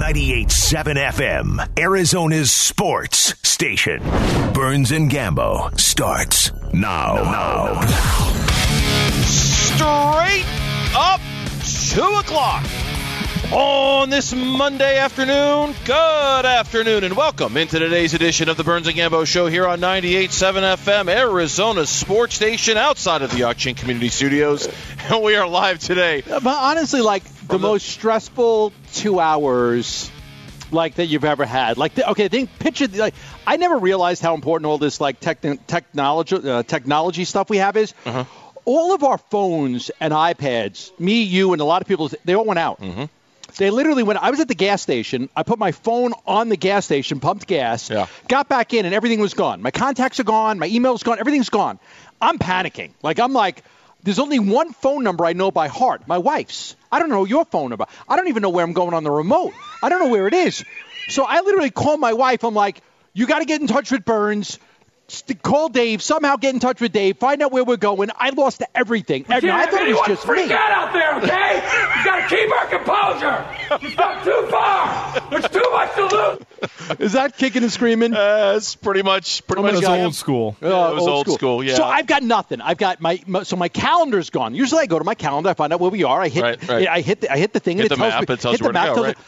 98.7 FM, Arizona's sports station. Burns and Gambo starts now. Straight up 2 o'clock on this Monday afternoon. Good afternoon and welcome into today's edition of the Burns and Gambo Show here on 98.7 FM, Arizona's sports station outside of the Auction Community Studios. And we are live today. But honestly, like the most stressful 2 hours like that you've ever had. Like, picture, like, I never realized how important all this like technology stuff we have is. Uh-huh. All of our phones and iPads, me, you, and a lot of people, they all went out. Mm-hmm. They literally went. I was at the gas station. I put my phone on the gas station, pumped gas, got back in, and everything was gone. My contacts are gone. My email's gone. Everything's gone. I'm panicking. I'm like, there's only one phone number I know by heart, my wife's. I don't know your phone number. I don't even know where I'm going on the remote. I don't know where it is. So I literally call my wife. I'm like, you got to get in touch with Burns. Call Dave, somehow get in touch with Dave, find out where we're going. I lost everything. I thought it was just freak out out there, okay? You got to keep our composure. You've gone too far. There's too much to lose. Is that kicking and screaming? It's pretty much old school. It was old school, yeah. So I've got nothing. I've got my calendar's gone. Usually I go to my calendar, I find out where we are. I hit the thing, and it tells me. Right.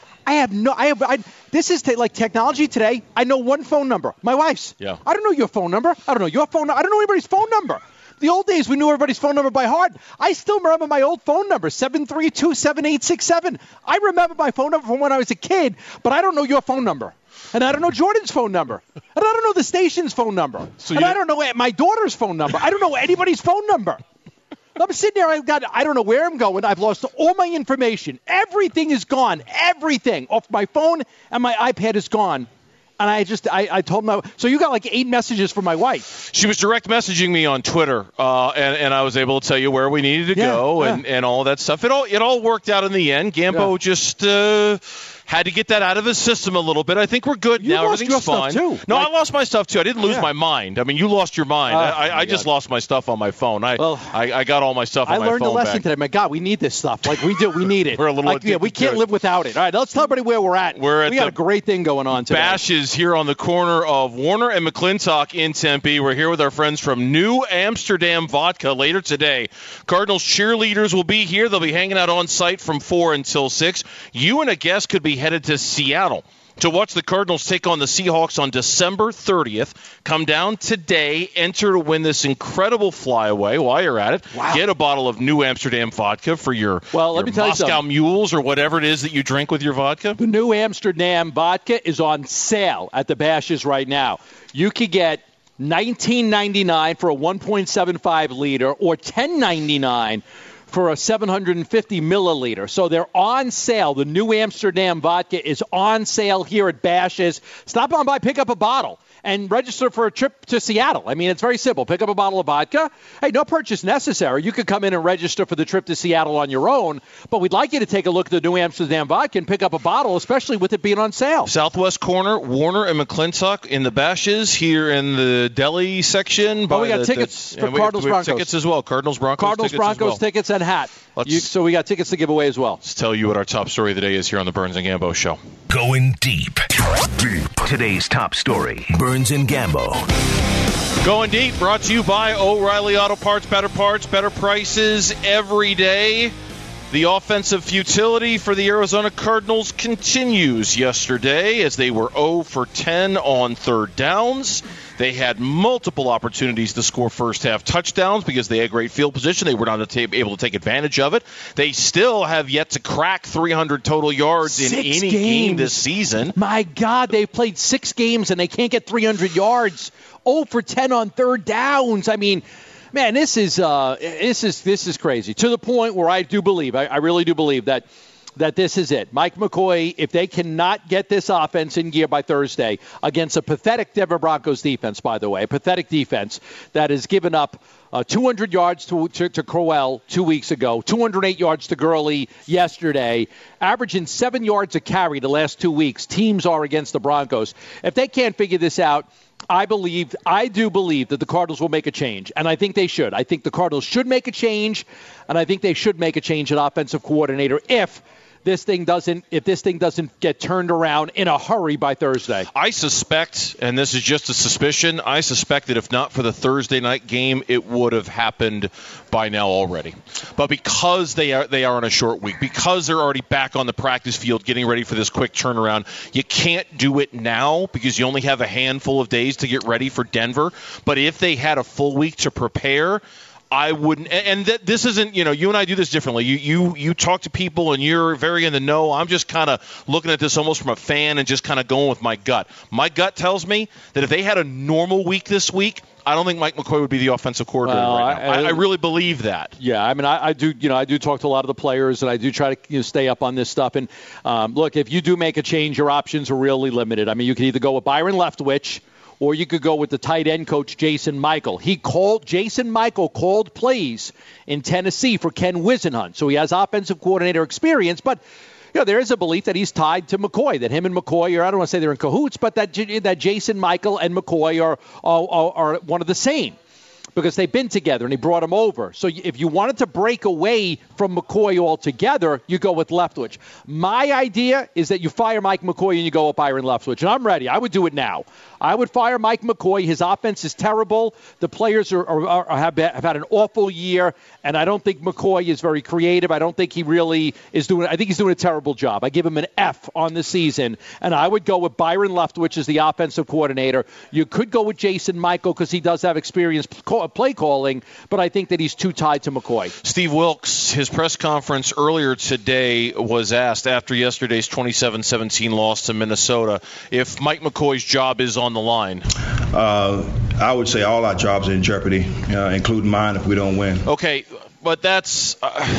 This is like technology today. I know one phone number, my wife's. Yeah. I don't know your phone number. I don't know your phone number. I don't know anybody's phone number. The old days, we knew everybody's phone number by heart. I still remember my old phone number, 732-7867. I remember my phone number from when I was a kid, but I don't know your phone number. And I don't know Jordan's phone number. And I don't know the station's phone number. I don't know my daughter's phone number. I don't know anybody's phone number. I'm sitting there, I don't know where I'm going. I've lost all my information. Everything is gone. Everything off my phone and my iPad is gone. And I told my, so you got like 8 messages from my wife. She was direct messaging me on Twitter, and I was able to tell you where we needed to go and all that stuff. It all worked out in the end. Gambo just had to get that out of his system a little bit. I think we're good now. Everything's fine. Too. No, I lost my stuff too. I didn't lose my mind. I mean, you lost your mind. I just lost my stuff on my phone. I got all my stuff on my phone. I learned a lesson today. My God, we need this stuff. Like we do. We need it. We're a little we can't live without it. All right, let's tell everybody where we're at. We got a great thing going on today. Bashes here on the corner of Warner and McClintock in Tempe. We're here with our friends from New Amsterdam Vodka later today. Cardinals cheerleaders will be here. They'll be hanging out on site from 4 until 6. You and a guest could be headed to Seattle to watch the Cardinals take on the Seahawks on December 30th. Come down today, enter to win this incredible flyaway while you're at it. Wow. Get a bottle of New Amsterdam vodka for your Moscow Mules or whatever it is that you drink with your vodka. The New Amsterdam vodka is on sale at the Bashes right now. You could get $19.99 for a 1.75 liter or $10.99 for a 750 milliliter. So they're on sale. The New Amsterdam vodka is on sale here at Bashes. Stop on by, pick up a bottle, and register for a trip to Seattle. I mean, it's very simple. Pick up a bottle of vodka. Hey, no purchase necessary. You could come in and register for the trip to Seattle on your own, but we'd like you to take a look at the New Amsterdam vodka and pick up a bottle, especially with it being on sale. Southwest corner, Warner and McClintock in the Bashes, here in the deli section. We got tickets for Cardinals Broncos. Tickets as well. Cardinals Broncos tickets and hat. So we got tickets to give away as well. Let's tell you what our top story of the day is here on the Burns and Gambo Show. Going deep. Today's top story. Burns and Gambo. Going deep, brought to you by O'Reilly Auto Parts. Better parts, better prices every day. The offensive futility for the Arizona Cardinals continues yesterday as they were 0 for 10 on third downs. They had multiple opportunities to score first-half touchdowns because they had great field position. They were not able to take advantage of it. They still have yet to crack 300 total yards in any game this season. My God, they've played 6 games and they can't get 300 yards. 0 for 10 on third downs. I mean, man, this is crazy. To the point where I do believe, I really do believe that this is it. Mike McCoy, if they cannot get this offense in gear by Thursday against a pathetic Denver Broncos defense, by the way, a pathetic defense that has given up 200 yards to Crowell 2 weeks ago, 208 yards to Gurley yesterday, averaging 7 yards a carry the last 2 weeks. Teams are against the Broncos. If they can't figure this out, I do believe that the Cardinals will make a change, and I think they should. I think the Cardinals should make a change, and I think they should make a change at offensive coordinator if this thing doesn't get turned around in a hurry by Thursday. I suspect, and this is just a suspicion, I suspect that if not for the Thursday night game, it would have happened by now already. But because they are on a short week, because they're already back on the practice field getting ready for this quick turnaround, you can't do it now because you only have a handful of days to get ready for Denver. But if they had a full week to prepare, I wouldn't, and this isn't, you and I do this differently. You talk to people and you're very in the know. I'm just kind of looking at this almost from a fan and just kind of going with my gut. My gut tells me that if they had a normal week this week, I don't think Mike McCoy would be the offensive coordinator right now. I really believe that. Yeah, I mean, I do. I do talk to a lot of the players, and I do try to stay up on this stuff. And look, if you do make a change, your options are really limited. I mean, you can either go with Byron Leftwich, or you could go with the tight end coach, Jason Michael. Jason Michael called plays in Tennessee for Ken Wisenhunt. So he has offensive coordinator experience, but there is a belief that he's tied to McCoy, that him and McCoy I don't want to say they're in cahoots, but that Jason Michael and McCoy are one of the same, because they've been together and he brought him over. So if you wanted to break away from McCoy altogether, you go with Leftwich. My idea is that you fire Mike McCoy and you go with Byron Leftwich. And I'm ready. I would do it now. I would fire Mike McCoy. His offense is terrible. The players have had an awful year, and I don't think McCoy is very creative. I don't think he really is doing – I think he's doing a terrible job. I give him an F on the season, and I would go with Byron Leftwich as the offensive coordinator. You could go with Jason Michael because he does have experience play calling, but I think that he's too tied to McCoy. Steve Wilks, his press conference earlier today was asked after yesterday's 27-17 loss to Minnesota if Mike McCoy's job is on the line. I would say all our jobs are in jeopardy, including mine if we don't win. Okay, but that's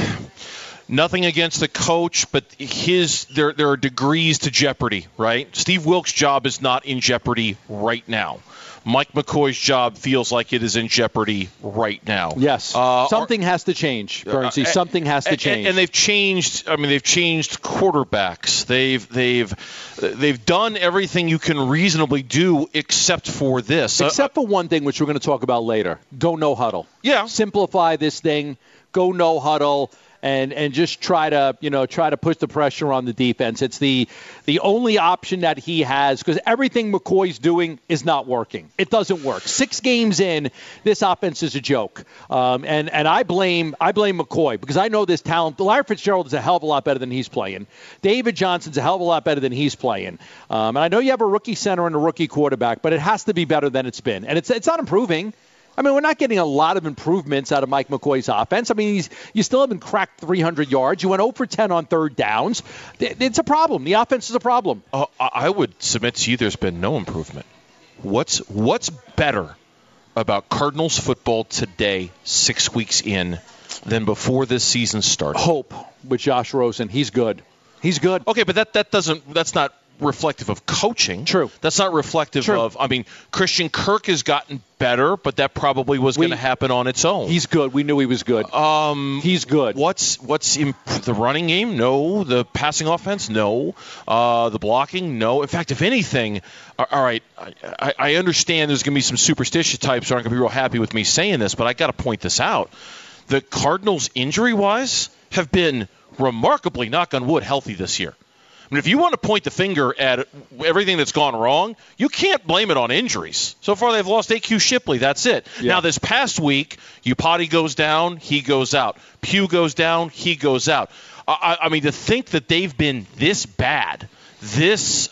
nothing against the coach, but there are degrees to jeopardy, right? Steve Wilks' job is not in jeopardy right now. Mike McCoy's job feels like it is in jeopardy right now. Yes. Something has to change, Bernsey. Something has to change. And they've changed. I mean, they've changed quarterbacks. They've done everything you can reasonably do except for this. Except for one thing, which we're going to talk about later. Go no huddle. Yeah. Simplify this thing. Go no huddle. And just try to push the pressure on the defense. It's the only option that he has, because everything McCoy's doing is not working. It doesn't work. 6 games in, this offense is a joke. And I blame McCoy, because I know this talent. Larry Fitzgerald is a hell of a lot better than he's playing. David Johnson's a hell of a lot better than he's playing. And I know you have a rookie center and a rookie quarterback, but it has to be better than it's been. And it's not improving. I mean, we're not getting a lot of improvements out of Mike McCoy's offense. I mean, you still haven't cracked 300 yards. You went 0 for 10 on third downs. It's a problem. The offense is a problem. I would submit to you there's been no improvement. What's better about Cardinals football today, 6 weeks in, than before this season started? Hope with Josh Rosen. He's good. He's good. Okay, but that's not reflective of coaching. True. That's not reflective of, I mean, Christian Kirk has gotten better, but that probably was going to happen on its own. He's good. We knew he was good. He's good. What's the running game? No. The passing offense? No. The blocking? No. In fact, if anything, all right, I understand there's going to be some superstitious types who aren't going to be real happy with me saying this, but I got to point this out. The Cardinals, injury-wise, have been remarkably, knock on wood, healthy this year. I mean, if you want to point the finger at everything that's gone wrong, you can't blame it on injuries. So far, they've lost A.Q. Shipley. That's it. Yeah. Now, this past week, Upati goes down, he goes out. Pugh goes down, he goes out. I mean, to think that they've been this bad, this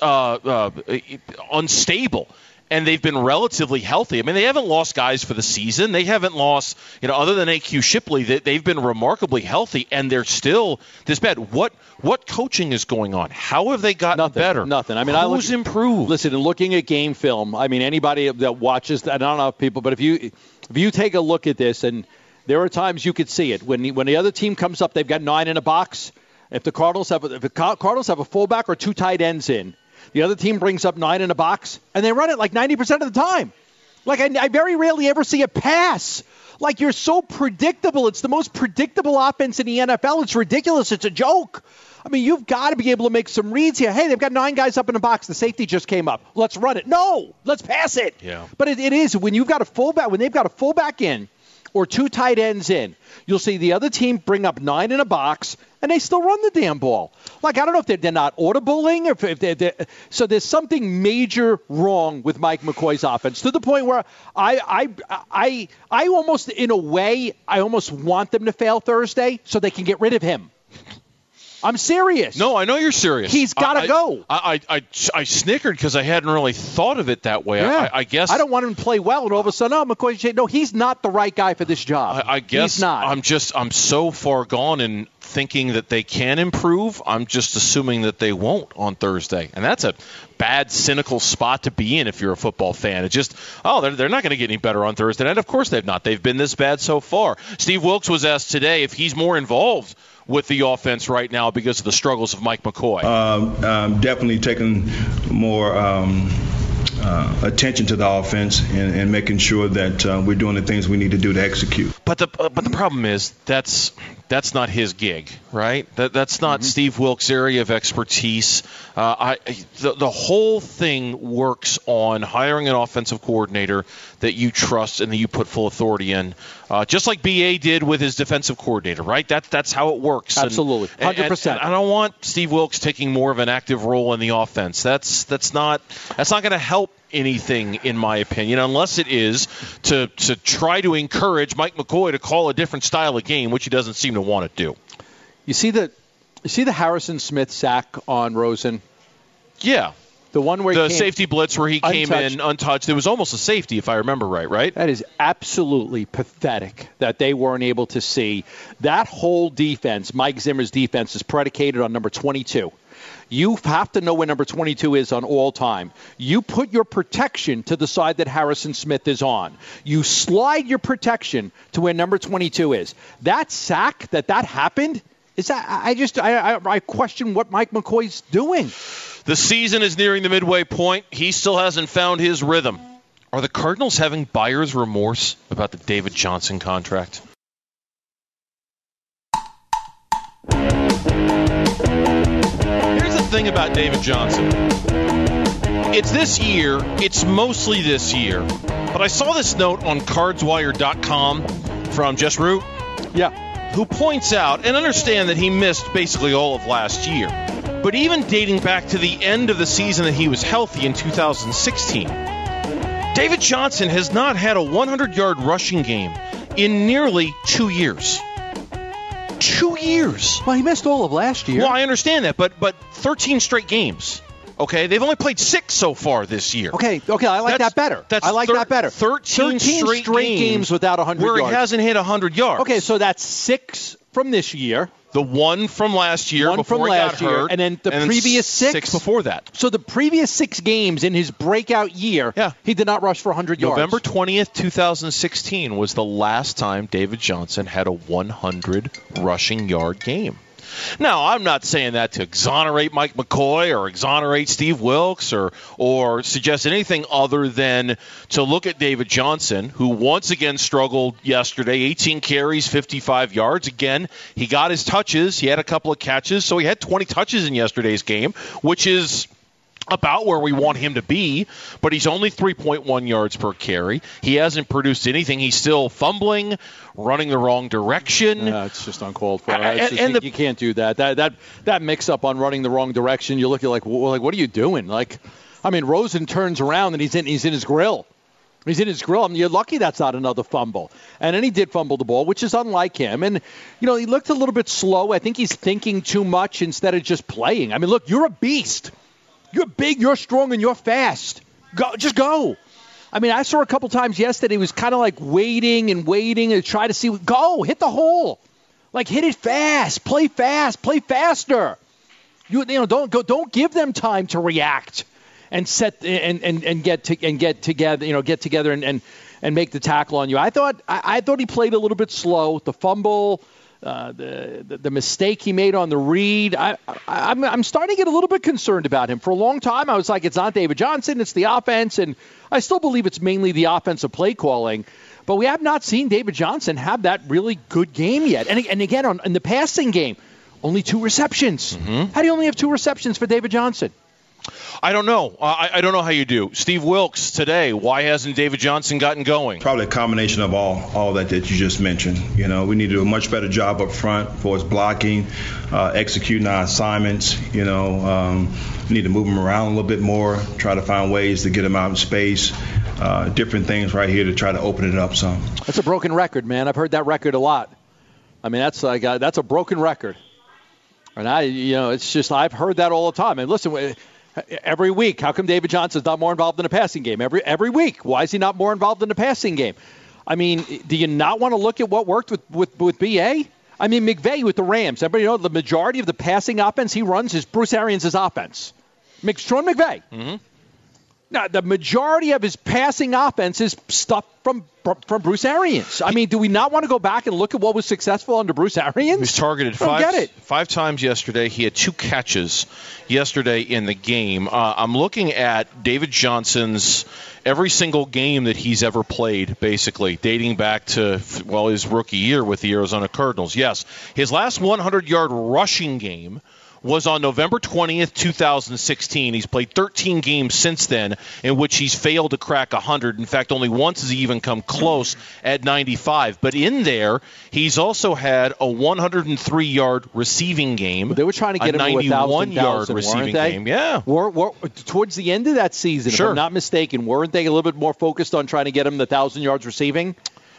unstable, and they've been relatively healthy. I mean, they haven't lost guys for the season. They haven't lost, other than A.Q. Shipley, they've been remarkably healthy, and they're still this bad. What coaching is going on? How have they gotten better? Nothing. I mean, who's improved? Listen, in looking at game film, I mean, anybody that watches, I don't know people, but if you take a look at this, and there are times you could see it. When the other team comes up, they've got 9 in a box. If the Cardinals have a fullback or 2 tight ends in, the other team brings up 9 in a box, and they run it like 90% of the time. Like, I very rarely ever see a pass. Like, you're so predictable. It's the most predictable offense in the NFL. It's ridiculous. It's a joke. I mean, you've got to be able to make some reads here. Hey, they've got 9 guys up in the box. The safety just came up. Let's run it. No, let's pass it. Yeah. But it is when you've got a fullback, when they've got a fullback in, or 2 tight ends in, you'll see the other team bring up 9 in a box, and they still run the damn ball. Like, I don't know if they're not audibling, or if they're so there's something major wrong with Mike McCoy's offense, to the point where I almost, in a way, I almost want them to fail Thursday so they can get rid of him. I'm serious. No, I know you're serious. He's got to go. I snickered because I hadn't really thought of it that way. Yeah. I guess I don't want him to play well, and all of a sudden, McCoy. No, he's not the right guy for this job. I guess he's not. I'm so far gone in thinking that they can improve. I'm just assuming that they won't on Thursday, and that's a bad, cynical spot to be in if you're a football fan. It's just, they're not going to get any better on Thursday night. Of course they've not. They've been this bad so far. Steve Wilks was asked today if he's more involved with the offense right now because of the struggles of Mike McCoy. Definitely taking more attention to the offense and making sure that we're doing the things we need to do to execute. But the problem is that's not his gig, right? That's not Steve Wilks' area of expertise. The whole thing works on hiring an offensive coordinator that you trust and that you put full authority in, just like B.A. did with his defensive coordinator, right? That's how it works. Absolutely, 100%. And I don't want Steve Wilks taking more of an active role in the offense. That's not going to help anything, in my opinion, unless it is to try to encourage Mike McCoy to call a different style of game, which he doesn't seem to want to do. You see the Harrison Smith sack on Rosen? Yeah. The one where the safety blitz where he came untouched. in untouched. It was almost a safety, if I remember right? That is absolutely pathetic that they weren't able to see. That whole defense, Mike Zimmer's defense, is predicated on number 22. You have to know where number 22 is on all time. You put your protection to the side that Harrison Smith is on. You slide your protection to where number 22 is. That sack that happened, is that I question what Mike McCoy's doing. The season is nearing the midway point. He still hasn't found his rhythm. Are the Cardinals having buyer's remorse about the David Johnson contract? Here's the thing about David Johnson. It's this year. It's mostly this year. But I saw this note on cardswire.com from Jess Root. Yeah. Who points out, and understand that he missed basically all of last year. But even dating back to the end of the season that he was healthy in 2016, David Johnson has not had a 100-yard rushing game in nearly 2 years. 2 years. Well, he missed all of last year. Well, I understand that, but 13 straight games. Okay, they've only played 6 so far this year. Okay, I like that better. I like that better. 13 straight games without 100 yards. Where he hasn't hit 100 yards. Okay, so that's 6 from this year. The one from last year before he got hurt. And then the previous 6 before that. So the previous 6 games in his breakout year, he did not rush for 100 yards. November 20th, 2016 was the last time David Johnson had a 100 rushing yard game. Now, I'm not saying that to exonerate Mike McCoy or exonerate Steve Wilks or suggest anything other than to look at David Johnson, who once again struggled yesterday, 18 carries, 55 yards. Again, he got his touches. He had a couple of catches, so he had 20 touches in yesterday's game, which is about where we want him to be, but he's only 3.1 yards per carry. He hasn't produced anything. He's still fumbling, running the wrong direction. It's just uncalled for. You can't do that. That mix-up on running the wrong direction, you look at like, what are you doing? Rosen turns around and he's in his grill. He's in his grill. You're lucky that's not another fumble. And then he did fumble the ball, which is unlike him. And, he looked a little bit slow. I think he's thinking too much instead of just playing. Look, you're a beast. You're big, you're strong, and you're fast. Just go. I saw a couple times yesterday he was kind of like waiting and try to see. Go, hit the hole. Hit it fast, play faster. Don't give them time to react and set and get together and make the tackle on you. I thought he played a little bit slow. The fumble, the mistake he made on the read. I'm starting to get a little bit concerned about him. For a long time, I was like, it's not David Johnson, it's the offense, and I still believe it's mainly the offensive play calling. But we have not seen David Johnson have that really good game yet. And again, in the passing game, only 2 receptions. Mm-hmm. How do you only have 2 receptions for David Johnson? I don't know. I don't know how you do. Steve Wilks today, why hasn't David Johnson gotten going? Probably a combination of all that you just mentioned. We need to do a much better job up front for his blocking, executing our assignments. We need to move him around a little bit more, try to find ways to get him out in space. Different things right here to try to open it up some. That's a broken record, man. I've heard that record a lot. I mean, that's a broken record. And it's just I've heard that all the time. And listen, every week, how come David Johnson's not more involved in the passing game? Every week, why is he not more involved in the passing game? I mean, do you not want to look at what worked with BA? I mean, McVay with the Rams. Everybody know the majority of the passing offense he runs is Bruce Arians' offense. Sean McVay. Mm-hmm. Now, the majority of his passing offense is stuff from Bruce Arians. I mean, do we not want to go back and look at what was successful under Bruce Arians? He was targeted five times yesterday. He had 2 catches yesterday in the game. I'm looking at David Johnson's every single game that he's ever played, basically, dating back to, his rookie year with the Arizona Cardinals. Yes, his last 100-yard rushing game was on November 20th, 2016. He's played 13 games since then in which he's failed to crack 100. In fact, only once has he even come close at 95. But in there, he's also had a 103-yard receiving game. They were trying to get him to 91-yard receiving game. Yeah. Towards the end of that season, sure. If I'm not mistaken, weren't they a little bit more focused on trying to get him the 1,000 yards receiving?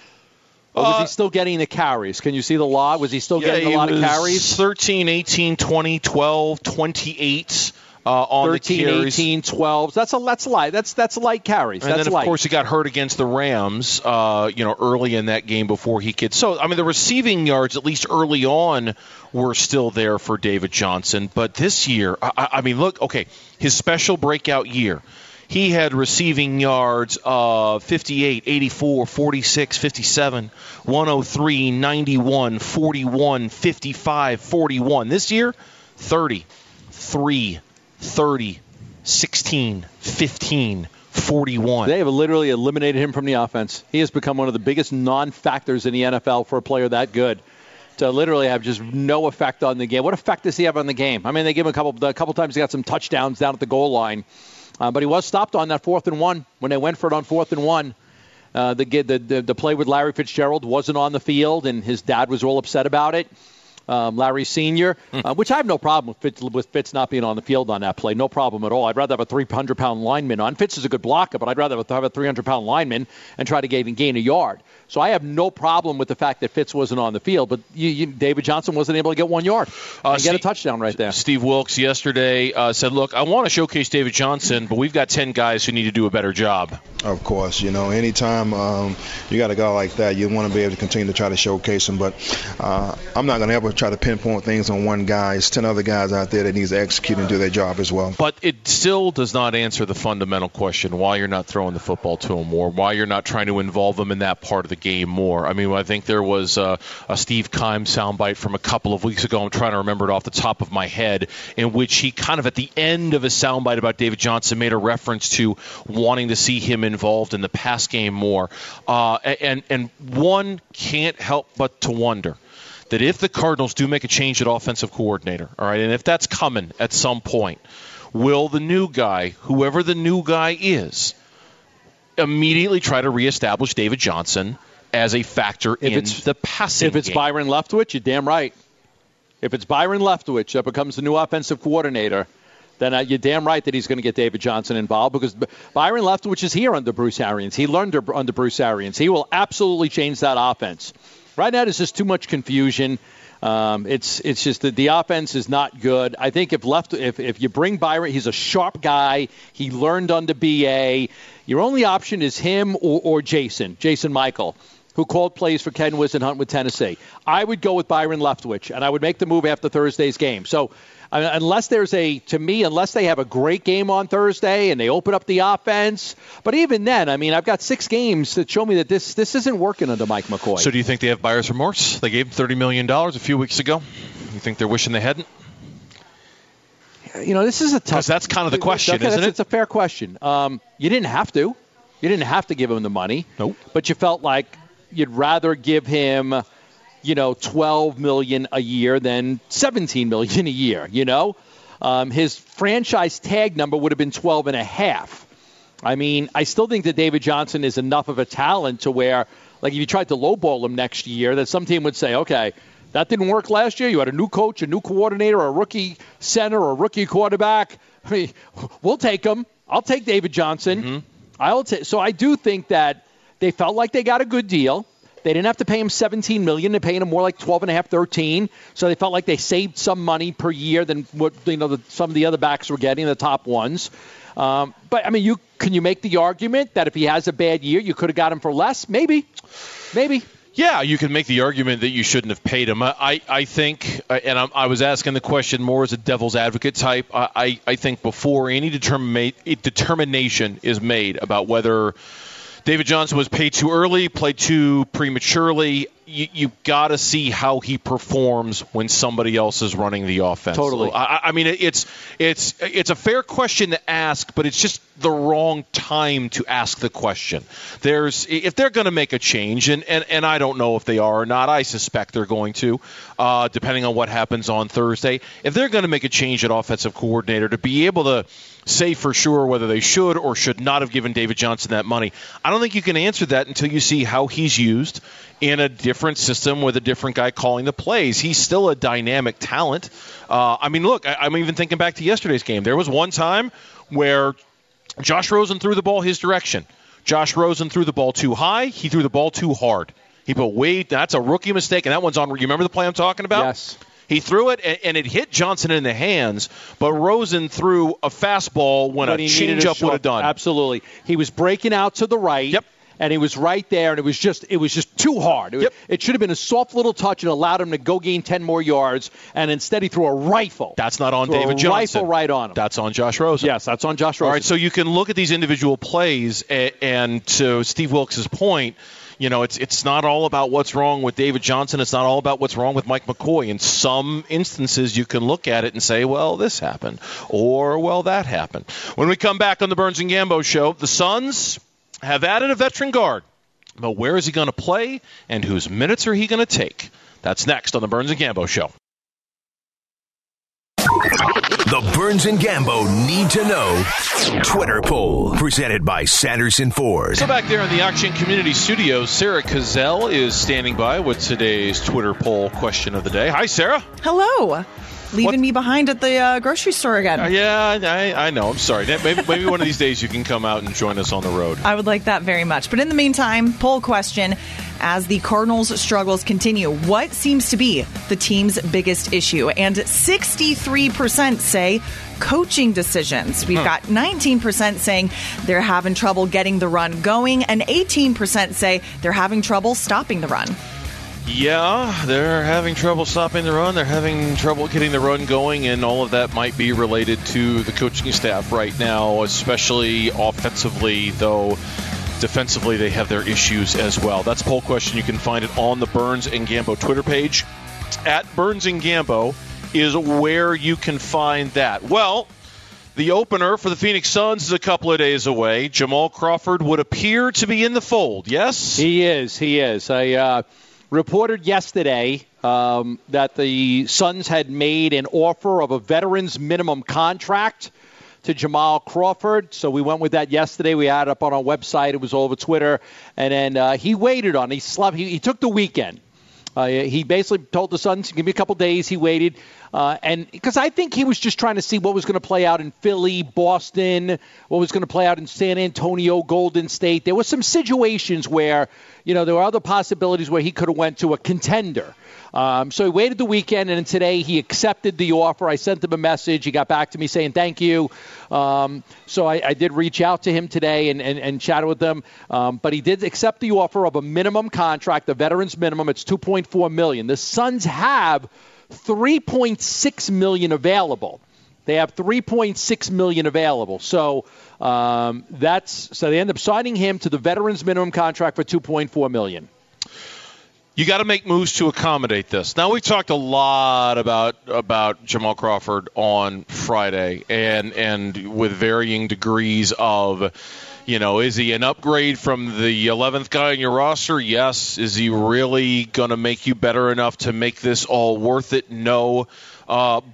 Or was he still getting the carries? Can you see the log? Was he still getting a lot of carries? 13, 18, 20, 12, 28 on 13, the carries. 18, 12. That's light. That's light carries. And then, of course, he got hurt against the Rams, early in that game before he could. So, I mean, the receiving yards, at least early on, were still there for David Johnson. But this year, I mean, look, okay, his special breakout year. He had receiving yards of 58, 84, 46, 57, 103, 91, 41, 55, 41. This year, 30, 3, 30, 16, 15, 41. They have literally eliminated him from the offense. He has become one of the biggest non-factors in the NFL for a player that good. To literally have just no effect on the game. What effect does he have on the game? I mean, they give him a couple times. He got some touchdowns down at the goal line. But he was stopped on that 4th and 1 when they went for it on 4th and 1. The play with Larry Fitzgerald wasn't on the field, and his dad was all upset about it. Larry Sr., which I have no problem with Fitz not being on the field on that play. No problem at all. I'd rather have a 300-pound lineman on. Fitz is a good blocker, but I'd rather have a 300-pound lineman and try to gain a yard. So I have no problem with the fact that Fitz wasn't on the field, but David Johnson wasn't able to get 1 yard and get a touchdown right there. Steve Wilks yesterday said, look, I want to showcase David Johnson, but we've got 10 guys who need to do a better job. Of course, anytime you got a guy like that, you want to be able to continue to try to showcase him. But I'm not going to ever try to pinpoint things on one guy. There's 10 other guys out there that needs to execute and do their job as well. But it still does not answer the fundamental question, why you're not throwing the football to him more, why you're not trying to involve him in that part of the game more. I mean, I think there was a Steve Keim soundbite from a couple of weeks ago. I'm trying to remember it off the top of my head, in which he kind of at the end of his soundbite about David Johnson made a reference to wanting to see him involved in the pass game more. And one can't help but to wonder that if the Cardinals do make a change at offensive coordinator, all right, and if that's coming at some point, will the new guy, whoever the new guy is, immediately try to reestablish David Johnson as a factor in the passing game? If it's Byron Leftwich, you're damn right. If it's Byron Leftwich that becomes the new offensive coordinator, then you're damn right that he's going to get David Johnson involved, because Byron Leftwich is here under Bruce Arians. He learned under Bruce Arians. He will absolutely change that offense. Right now, there's just too much confusion. It's just that the offense is not good. I think if you bring Byron, he's a sharp guy. He learned under BA. Your only option is him or Jason Michael, who called plays for Ken Whisenhunt with Tennessee. I would go with Byron Leftwich, and I would make the move after Thursday's game. So unless they have a great game on Thursday and they open up the offense. But even then, I mean, I've got 6 games that show me that this isn't working under Mike McCoy. So do you think they have buyer's remorse? They gave him $30 million a few weeks ago. You think they're wishing they hadn't? This is a tough... Because that's kind of the question, isn't it? It's a fair question. You didn't have to. You didn't have to give him the money. Nope. But you felt like you'd rather give him, $12 million a year than $17 million a year, his franchise tag number would have been 12.5. I mean, I still think that David Johnson is enough of a talent to where, like, if you tried to lowball him next year, that some team would say, okay, that didn't work last year. You had a new coach, a new coordinator, a rookie center, or a rookie quarterback. I mean, we'll take him. I'll take David Johnson. So I do think that they felt like they got a good deal. They didn't have to pay him $17 million. They're paying him more like $12.5, $13. So they felt like they saved some money per year than what some of the other backs were getting, the top ones. But I mean, can you make the argument that if he has a bad year, you could have got him for less? Maybe. Yeah, you can make the argument that you shouldn't have paid him. I think, and I was asking the question more as a devil's advocate type. I think before any determination is made about whether David Johnson was paid too early, played too prematurely, you got to see how he performs when somebody else is running the offense. Totally. I mean, it's a fair question to ask, but it's just the wrong time to ask the question. If they're going to make a change, and I don't know if they are or not. I suspect they're going to, depending on what happens on Thursday. If they're going to make a change at offensive coordinator, to be able to say for sure whether they should or should not have given David Johnson that money, I don't think you can answer that until you see how he's used in a different system with a different guy calling the plays. He's still a dynamic talent. I mean, look, I'm even thinking back to yesterday's game. There was one time where Josh Rosen threw the ball his direction. Josh Rosen threw the ball too high. He threw the ball too hard. That's a rookie mistake, and that one's on. You remember the play I'm talking about? Yes. He threw it, and it hit Johnson in the hands, but Rosen threw a fastball when a changeup would have done. Absolutely. He was breaking out to the right. Yep. And he was right there, and it was just too hard. It should have been a soft little touch and allowed him to go gain 10 more yards, and instead he threw a rifle. That's not on David Johnson. Rifle right on him. That's on Josh Rosen. Yes, that's on Josh Rosen. All right, so you can look at these individual plays, and to Steve Wilks' point, it's not all about what's wrong with David Johnson. It's not all about what's wrong with Mike McCoy. In some instances, you can look at it and say, well, this happened, or, well, that happened. When we come back on the Burns and Gambo Show, the Suns have added a veteran guard. But where is he going to play, and whose minutes are he going to take? That's next on the Burns and Gambo Show. The Burns and Gambo Need to Know Twitter poll, presented by Sanderson Ford. So back there in the Auction Community Studios, Sarah Cazell is standing by with today's Twitter poll question of the day. Hi, Sarah. Hello. Leaving me behind at the grocery store again. I know. I'm sorry. Maybe one of these days you can come out and join us on the road. I would like that very much. But in the meantime, poll question. As the Cardinals' struggles continue, what seems to be the team's biggest issue? And 63% say coaching decisions. We've got 19% saying they're having trouble getting the run going, and 18% say they're having trouble stopping the run. Yeah, they're having trouble stopping the run. They're having trouble getting the run going, and all of that might be related to the coaching staff right now, especially offensively, though defensively they have their issues as well. That's a poll question. You can find it on the Burns and Gambo Twitter page. At Burns and Gambo is where you can find that. Well, the opener for the Phoenix Suns is a couple of days away. Jamal Crawford would appear to be in the fold, yes? He is. I reported yesterday that the Suns had made an offer of a veteran's minimum contract to Jamal Crawford. So we went with that yesterday. We had it up on our website. It was all over Twitter. And then he waited on it. He slept. He took the weekend. He basically told the Suns, give me a couple days. He waited. And because I think he was just trying to see what was going to play out in Philly, Boston, what was going to play out in San Antonio, Golden State. There were some situations where, there were other possibilities where he could have went to a contender. So he waited the weekend, and today he accepted the offer. I sent him a message. He got back to me saying thank you. So I did reach out to him today and chat with him. But he did accept the offer of a minimum contract, the veteran's minimum. It's $2.4 million. The Suns have $3.6 million available. They have $3.6 million available. So they end up signing him to the veteran's minimum contract for $2.4 million. You got to make moves to accommodate this. Now, we talked a lot about Jamal Crawford on Friday, and with varying degrees of, is he an upgrade from the 11th guy on your roster? Yes. Is he really going to make you better enough to make this all worth it? No. But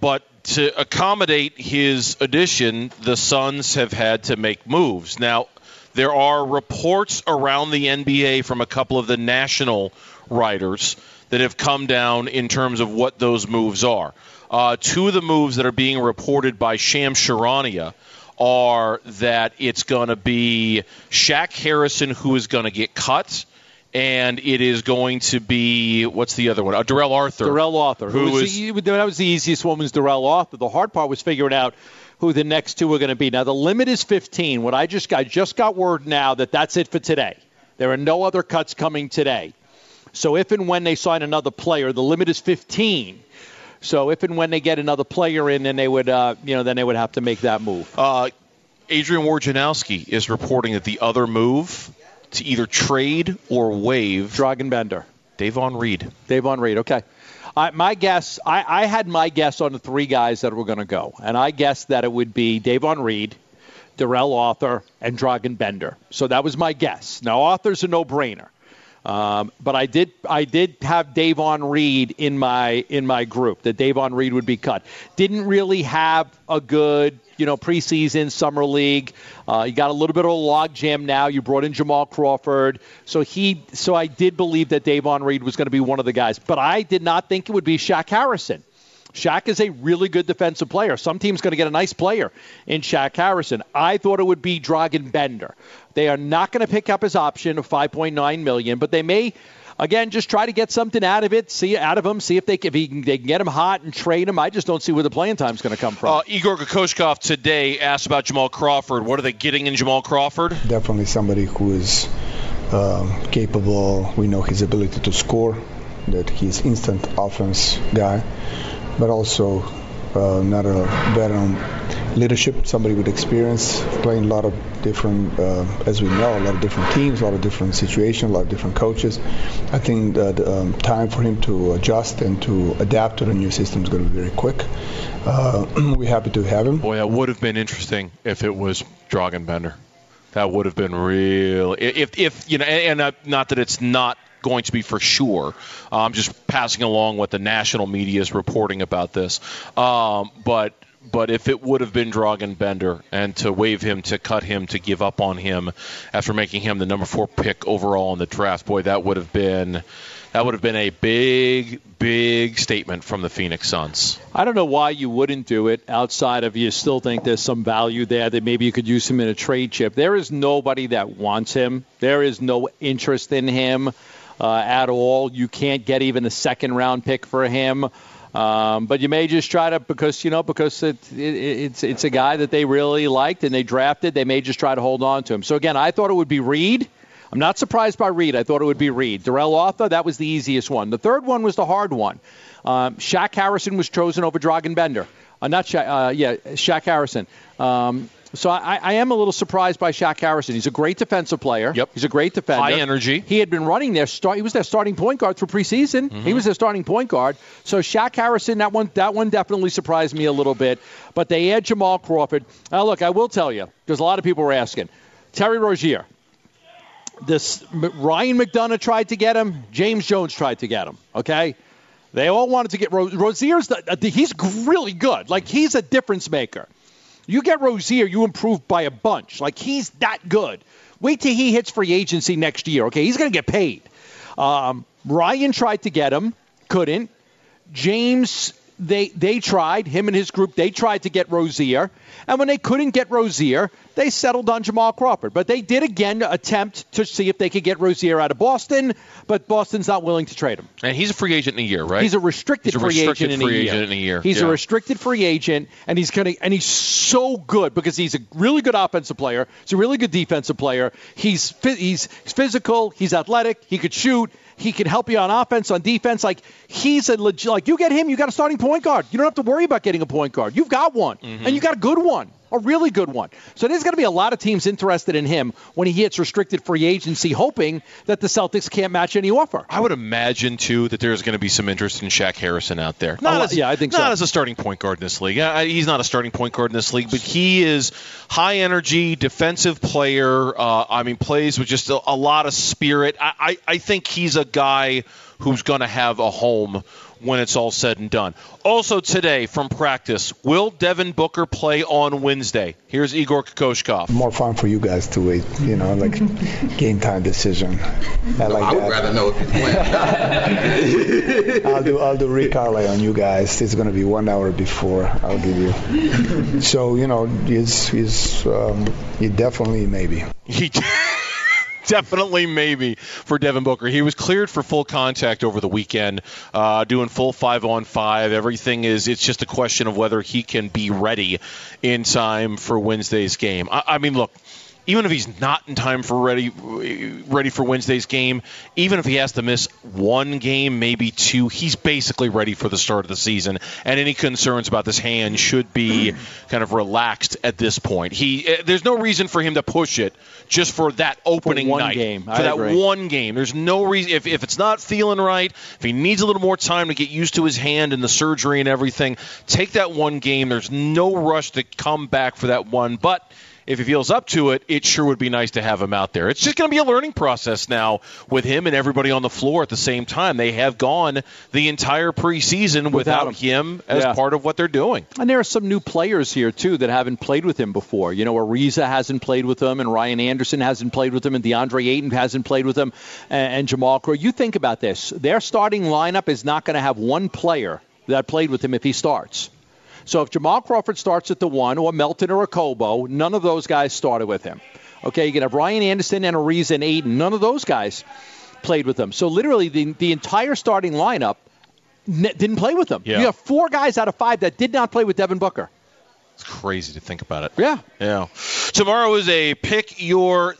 to accommodate his addition, the Suns have had to make moves. Now, there are reports around the NBA from a couple of the national writers that have come down in terms of what those moves are. Two of the moves that are being reported by Shams Charania are that it's going to be Shaq Harrison who is going to get cut, and it is going to be, what's the other one? Darrell Arthur. Darrell Arthur. That was the easiest one, was Darrell Arthur. The hard part was figuring out who the next two are going to be. Now, the limit is 15. I just got word now that that's it for today. There are no other cuts coming today. So if and when they sign another player, the limit is 15. So if and when they get another player in, then they would, have to make that move. Adrian Wojnarowski is reporting that the other move to either trade or waive Dragan Bender, Davon Reed. Okay. My guess, I had my guess on the three guys that were going to go, and I guessed that it would be Davon Reed, Darrell Arthur, and Dragan Bender. So that was my guess. Now, Arthur's a no-brainer. But I did have Davon Reed in my group, that Davon Reed would be cut. Didn't really have a good preseason summer league. You got a little bit of a logjam now. You brought in Jamal Crawford, so I did believe that Davon Reed was going to be one of the guys. But I did not think it would be Shaq Harrison. Shaq is a really good defensive player. Some team's going to get a nice player in Shaq Harrison. I thought it would be Dragan Bender. They are not going to pick up his option of $5.9 million, but they may, again, just try to get something out of him, see if they can get him hot and trade him. I just don't see where the playing time is going to come from. Igor Kokoshkov today asked about Jamal Crawford. What are they getting in Jamal Crawford? Definitely somebody who is capable. We know his ability to score, that he's instant offense guy, but also not a veteran leadership, somebody with experience, playing a lot of different, as we know, a lot of different teams, a lot of different situations, a lot of different coaches. I think that time for him to adjust and to adapt to the new system is going to be very quick. We're happy to have him. Boy, that would have been interesting if it was Dragan Bender. That would have been real. If not that it's not going to be for sure. I'm just passing along what the national media is reporting about this. But if it would have been Dragan Bender, and to waive him, to cut him, to give up on him after making him the number 4 pick overall in the draft, boy, that would have been a big statement from the Phoenix Suns. I don't know why you wouldn't do it outside of you still think there's some value there that maybe you could use him in a trade chip. There is nobody that wants him. There is no interest in him at all. You can't get even a second-round pick for him. But you may just try to, because it's a guy that they really liked and they drafted, they may just try to hold on to him. So, again, I thought it would be Reed. I'm not surprised by Reed. I thought it would be Reed. Darrell Arthur, that was the easiest one. The third one was the hard one. Shaq Harrison was chosen over Dragan Bender. Shaq Harrison. So I am a little surprised by Shaq Harrison. He's a great defensive player. Yep. He's a great defender. High energy. He had been running there. He was their starting point guard for preseason. Mm-hmm. He was their starting point guard. So Shaq Harrison, that one definitely surprised me a little bit. But they add Jamal Crawford. Now, look, I will tell you, because a lot of people were asking, Terry Rozier. Ryan McDonough tried to get him. James Jones tried to get him. Okay? They all wanted to get Rozier's. He's really good. Like, he's a difference maker. You get Rozier, you improve by a bunch. Like, he's that good. Wait till he hits free agency next year, okay? He's going to get paid. Ryan tried to get him, couldn't. James, they tried, him and his group, they tried to get Rozier. And when they couldn't get Rozier, they settled on Jamal Crawford. But they did, again, attempt to see if they could get Rozier out of Boston, but Boston's not willing to trade him. And he's a free agent in a year, right? He's a restricted free agent in a year. He's a restricted free agent, and he's so good because he's a really good offensive player. He's a really good defensive player. He's physical. He's athletic. He could shoot. He can help you on offense, on defense. Like, he's a legit. Like, you get him, you got a starting point guard. You don't have to worry about getting a point guard. You've got one, and you got a good one, a really good one. So there's going to be a lot of teams interested in him when he hits restricted free agency, hoping that the Celtics can't match any offer. I would imagine, too, that there's going to be some interest in Shaq Harrison out there. I think so. Not as a starting point guard in this league. He's not a starting point guard in this league, but he is high energy, defensive player. Plays with just a lot of spirit. I think he's a guy who's going to have a home when it's all said and done. Also today from practice, will Devin Booker play on Wednesday? Here's Igor Kokoshkov. More fun for you guys to wait, like game time decision. I would rather know if he's playing. I'll do Rick Carly on you guys. It's going to be 1 hour before. I'll give you. So he definitely maybe. Definitely maybe for Devin Booker. He was cleared for full contact over the weekend, doing full 5-on-5. Everything it's just a question of whether he can be ready in time for Wednesday's game. I mean, look, even if he's not in time for ready for Wednesday's game, even if he has to miss one game, maybe two, he's basically ready for the start of the season. And any concerns about this hand should be kind of relaxed at this point. There's no reason for him to push it just for that opening night. For that one game. There's no reason. If it's not feeling right, if he needs a little more time to get used to his hand and the surgery and everything, take that one game. There's no rush to come back for that one. But if he feels up to it, it sure would be nice to have him out there. It's just going to be a learning process now with him and everybody on the floor at the same time. They have gone the entire preseason without him as part of what they're doing. And there are some new players here, too, that haven't played with him before. Ariza hasn't played with him, and Ryan Anderson hasn't played with him, and DeAndre Ayton hasn't played with him, and Jamal Crawford. You think about this. Their starting lineup is not going to have one player that played with him if he starts. So if Jamal Crawford starts at the 1, or Melton or Okobo, none of those guys started with him. Okay, you can have Ryan Anderson and Ariza and Ayton. None of those guys played with him. So literally the entire starting lineup didn't play with him. Yeah. You have 4 guys out of 5 that did not play with Devin Booker. It's crazy to think about it. Yeah. Tomorrow is a pick your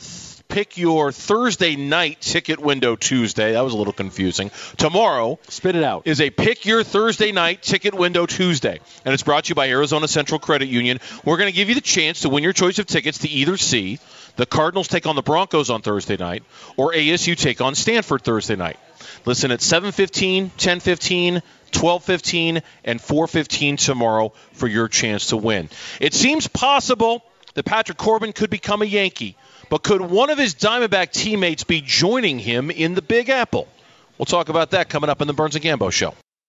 Thursday night ticket window Tuesday. That was a little confusing. Tomorrow, spit it out, is a pick your Thursday night ticket window Tuesday. And it's brought to you by Arizona Central Credit Union. We're going to give you the chance to win your choice of tickets to either see the Cardinals take on the Broncos on Thursday night or ASU take on Stanford Thursday night. Listen at 7:15, 10:15, 12:15, and 4:15 tomorrow for your chance to win. It seems possible that Patrick Corbin could become a Yankee. But could one of his Diamondback teammates be joining him in the Big Apple? We'll talk about that coming up in the Burns and Gambo Show.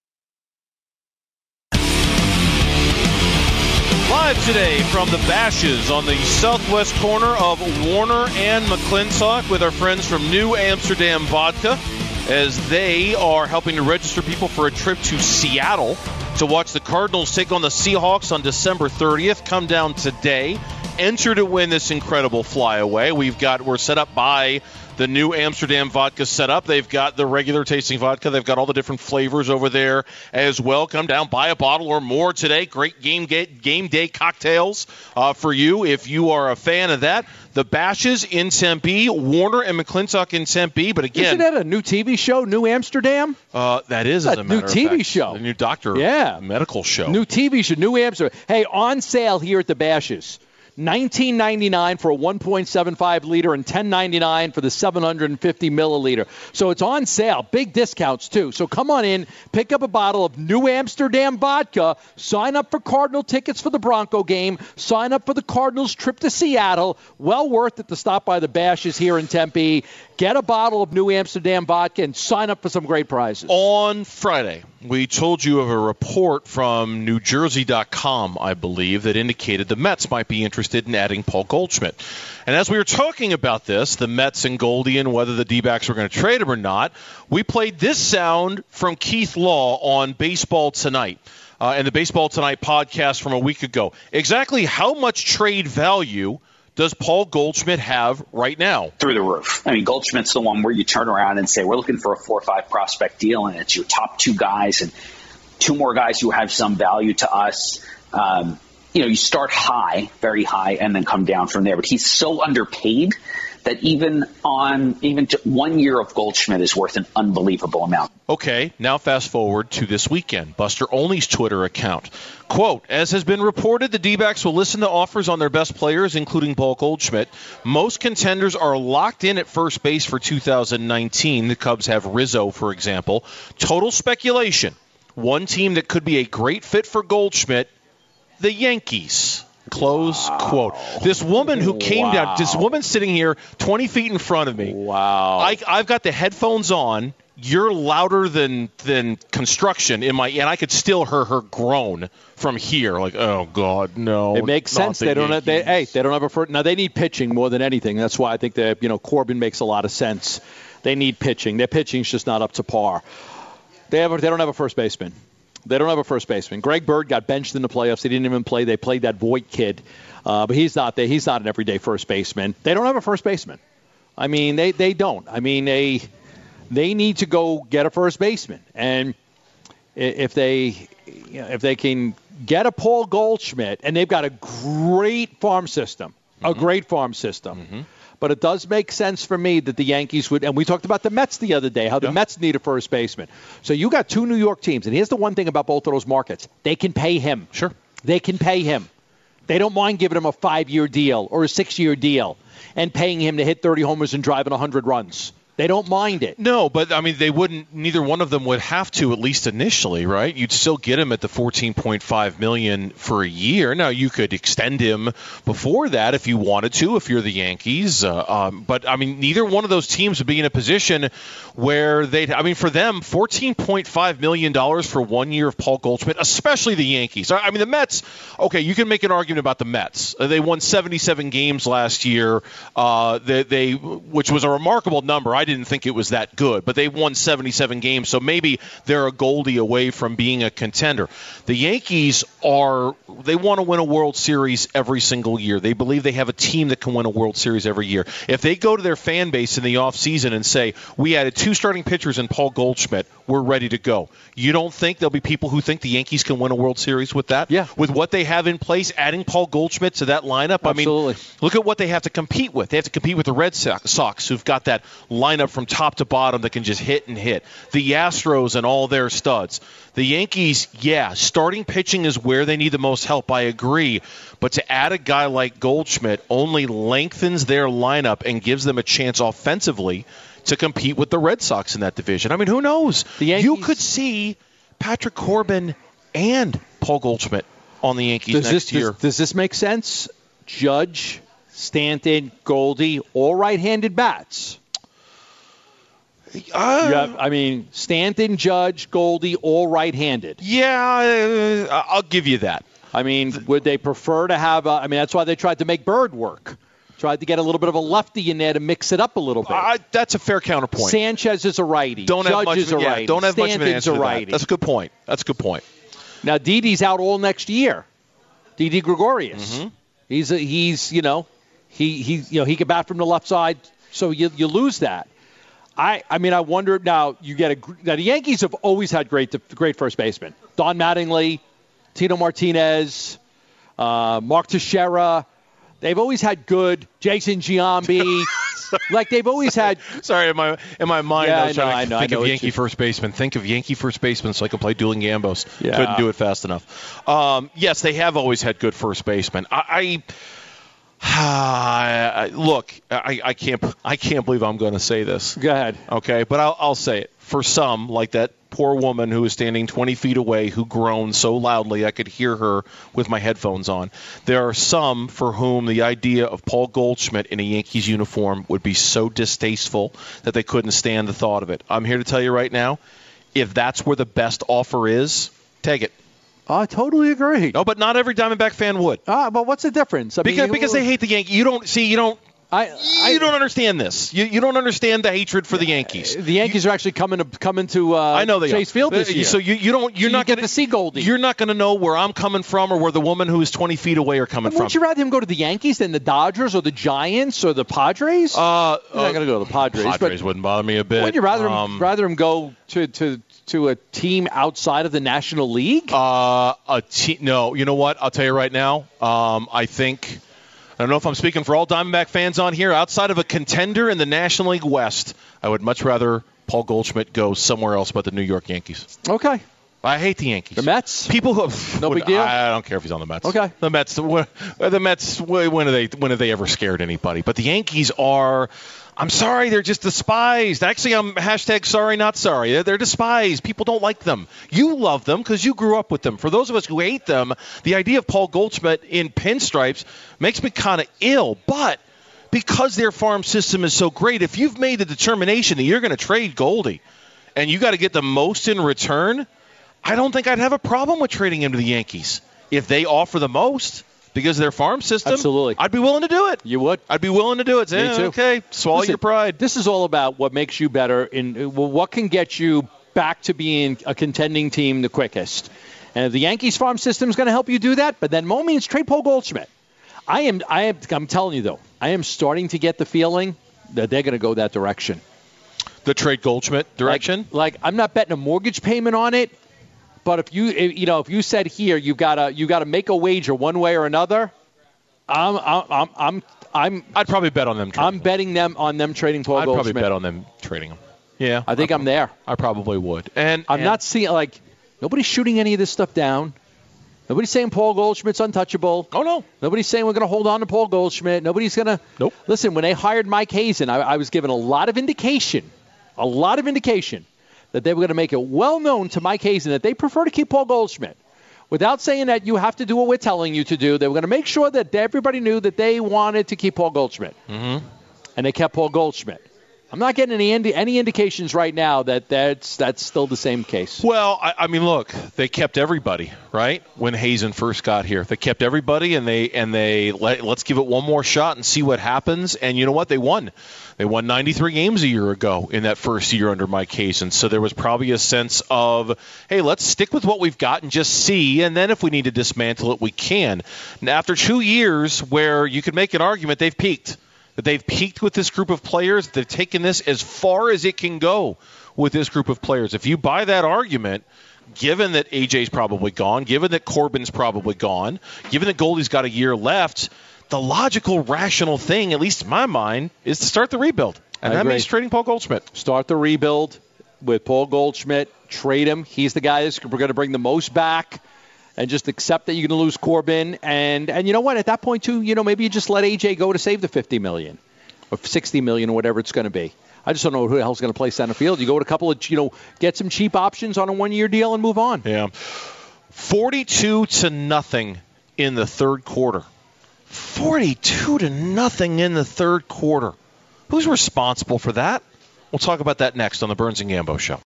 Live today from the Bashes on the southwest corner of Warner and McClintock with our friends from New Amsterdam Vodka, as they are helping to register people for a trip to Seattle to watch the Cardinals take on the Seahawks on December 30th. Come down today. Enter to win this incredible flyaway. We're set up by the New Amsterdam Vodka setup. They've got the regular tasting vodka. They've got all the different flavors over there as well. Come down, buy a bottle or more today. Great game day cocktails for you if you are a fan of that. The Bashes in Tempe, Warner and McClintock in Tempe. But again, isn't that a new TV show, New Amsterdam? That is, as a matter of fact, new TV show, a new doctor, medical show, new TV show, New Amsterdam. Hey, on sale here at the Bashes. $19.99 for a 1.75 liter and $10.99 for the 750 milliliter. So it's on sale. Big discounts, too. So come on in, pick up a bottle of New Amsterdam vodka, sign up for Cardinal tickets for the Bronco game, sign up for the Cardinals trip to Seattle. Well worth it to stop by the Bashes here in Tempe. Get a bottle of New Amsterdam vodka and sign up for some great prizes. On Friday, we told you of a report from NewJersey.com, I believe, that indicated the Mets might be interested in adding Paul Goldschmidt. And as we were talking about this, the Mets and Goldie and whether the D-backs were going to trade him or not, we played this sound from Keith Law on Baseball Tonight. And the Baseball Tonight podcast from a week ago. Exactly how much trade value does Paul Goldschmidt have right now? Through the roof. I mean, Goldschmidt's the one where you turn around and say, we're looking for a 4 or 5 prospect deal, and it's your top 2 guys and 2 more guys who have some value to us. You start high, very high, and then come down from there. But he's so underpaid that even 1 year of Goldschmidt is worth an unbelievable amount. Okay, now fast forward to this weekend. Buster Olney's Twitter account. Quote, as has been reported, the D-backs will listen to offers on their best players, including Paul Goldschmidt. Most contenders are locked in at first base for 2019. The Cubs have Rizzo, for example. Total speculation. One team that could be a great fit for Goldschmidt, the Yankees. Close quote. This woman who came down, this woman sitting here 20 feet in front of me. Wow. I've got the headphones on. You're louder than construction in my, and I could still hear her groan from here. Like, oh God, no. It makes sense. They don't have a first. Now they need pitching more than anything. That's why I think that Corbin makes a lot of sense. They need pitching. Their pitching's just not up to par. They don't have a first baseman. Greg Bird got benched in the playoffs. He didn't even play. They played that Voit kid, but he's not there. He's not an everyday first baseman. They don't have a first baseman. I mean, they don't. I mean, they need to go get a first baseman, and if they can get a Paul Goldschmidt, and they've got a great farm system, But it does make sense for me that the Yankees would, and we talked about the Mets the other day, how the Mets need a first baseman. So you got two New York teams, and here's the one thing about both of those markets. They can pay him. Sure. They can pay him. They don't mind giving him a 5-year deal or a 6-year deal and paying him to hit 30 homers and driving 100 runs. They don't mind it. No, but, I mean, they wouldn't, neither one of them would have to, at least initially, right? You'd still get him at the $14.5 million for a year. Now, you could extend him before that if you wanted to, if you're the Yankees. But, I mean, neither one of those teams would be in a position where for them, $14.5 million for 1 year of Paul Goldschmidt, especially the Yankees. I mean, the Mets, okay, you can make an argument about the Mets. They won 77 games last year, which was a remarkable number. I didn't think it was that good, but they won 77 games, so maybe they're a Goldie away from being a contender. The Yankees they want to win a World Series every single year. They believe they have a team that can win a World Series every year. If they go to their fan base in the offseason and say, we added 2 starting pitchers and Paul Goldschmidt, we're ready to go. You don't think there'll be people who think the Yankees can win a World Series with that? Yeah. With what they have in place, adding Paul Goldschmidt to that lineup? Absolutely. I mean, look at what they have to compete with. They have to compete with the Red Sox, who've got that lineup from top to bottom that can just hit and hit. The Astros and all their studs. The Yankees, starting pitching is where they need the most help, I agree. But to add a guy like Goldschmidt only lengthens their lineup and gives them a chance offensively to compete with the Red Sox in that division. I mean, who knows? You could see Patrick Corbin and Paul Goldschmidt on the Yankees next year. Does this make sense? Judge, Stanton, Goldie, all right-handed bats. Stanton, Judge, Goldie, all right-handed. Yeah, I'll give you that. I mean, would they prefer to have that's why they tried to make Bird work. Tried to get a little bit of a lefty in there to mix it up a little bit. That's a fair counterpoint. Sanchez is a righty. Judge is a righty. Don't have much of an answer to that. That's a good point. Now, Didi's out all next year. Didi Gregorius. Mm-hmm. He can bat from the left side, so you lose that. I wonder now. The Yankees have always had great first basemen. Don Mattingly, Tito Martinez, Mark Teixeira. They've always had good Jason Giambi. They've always had. Sorry, in my mind, I was trying to think of Yankee first baseman. Think of Yankee first baseman so I could play dueling Gambos. Yeah. Couldn't do it fast enough. Yes, they have always had good first basemen. Look, I can't believe I'm going to say this. Go ahead. Okay, but I'll say it. For some, like that poor woman who was standing 20 feet away who groaned so loudly I could hear her with my headphones on, there are some for whom the idea of Paul Goldschmidt in a Yankees uniform would be so distasteful that they couldn't stand the thought of it. I'm here to tell you right now, if that's where the best offer is, take it. I totally agree. No, but not every Diamondback fan would. But what's the difference? Because they hate the Yankees. You don't understand this. You don't understand the hatred for the Yankees. The Yankees are actually coming to I know they Chase Field this year. So you're not going to see Goldie. You're not going to know where I'm coming from or where the woman who is 20 feet away are coming from. Would you rather him go to the Yankees than the Dodgers or the Giants or the Padres? I'm not going to go to the Padres. Padres wouldn't bother me a bit. Would you rather him go to a team outside of the National League? No. You know what? I'll tell you right now. I don't know if I'm speaking for all Diamondback fans on here. Outside of a contender in the National League West, I would much rather Paul Goldschmidt go somewhere else but the New York Yankees. Okay. I hate the Yankees. The Mets? People who No big deal? I don't care if he's on the Mets. Okay. The Mets, when have they ever scared anybody? But the Yankees are, I'm sorry, they're just despised. Actually, I'm #sorry not sorry. They're despised. People don't like them. You love them because you grew up with them. For those of us who hate them, the idea of Paul Goldschmidt in pinstripes makes me kind of ill. But because their farm system is so great, if you've made the determination that you're going to trade Goldie and you got to get the most in return, I don't think I'd have a problem with trading him to the Yankees. If they offer the most because of their farm system, absolutely, I'd be willing to do it. You would? I'd be willing to do it. Me too. Okay, swallow your pride. This is all about what makes you better, what can get you back to being a contending team the quickest. And the Yankees farm system is going to help you do that, but then no means trade Paul Goldschmidt. I'm telling you, though, I am starting to get the feeling that they're going to go that direction. The trade Goldschmidt direction? Like I'm not betting a mortgage payment on it, but if you said here you gotta make a wager one way or another, I'd probably bet on them. I'm betting on them trading Paul Goldschmidt. I'd probably bet on them trading him. Yeah, I think I'm there. I probably would. And I'm not seeing nobody's shooting any of this stuff down. Nobody's saying Paul Goldschmidt's untouchable. Oh, no. Nobody's saying we're going to hold on to Paul Goldschmidt. Nobody's going to. Nope. Listen, when they hired Mike Hazen, I was given a lot of indication that they were going to make it well known to Mike Hazen that they prefer to keep Paul Goldschmidt. Without saying that you have to do what we're telling you to do, they were going to make sure that everybody knew that they wanted to keep Paul Goldschmidt. Mm-hmm. And they kept Paul Goldschmidt. I'm not getting any indications right now that that's still the same case. Well, I mean, look, they kept everybody, right? When Hazen first got here, they kept everybody, and let's give it one more shot and see what happens. And you know what? They won. They won 93 games a year ago in that first year under Mike Hazen. So there was probably a sense of, hey, let's stick with what we've got and just see. And then if we need to dismantle it, we can. And after 2 years where you could make an argument, they've peaked. That they've peaked with this group of players. They've taken this as far as it can go with this group of players. If you buy that argument, given that AJ's probably gone, given that Corbin's probably gone, given that Goldie's got a year left, the logical, rational thing, at least in my mind, is to start the rebuild. And that means trading Paul Goldschmidt. Start the rebuild with Paul Goldschmidt. Trade him. He's the guy that's going to bring the most back. And just accept that you're going to lose Corbin. And you know what? At that point, too, maybe you just let AJ go to save the $50 million or $60 million or whatever it's going to be. I just don't know who the hell's going to play center field. You go with a couple of, get some cheap options on a one-year deal and move on. Yeah. 42-0 in the third quarter. 42-0 in the third quarter. Who's responsible for that? We'll talk about that next on the Burns and Gambo Show.